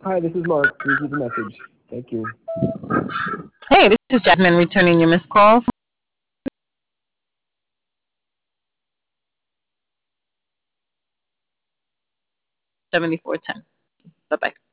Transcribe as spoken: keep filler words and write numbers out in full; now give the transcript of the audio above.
Hi, this is Mark. You received a message. Thank you. Hey, this is Jasmine returning your missed call. seventy-four ten. Bye bye.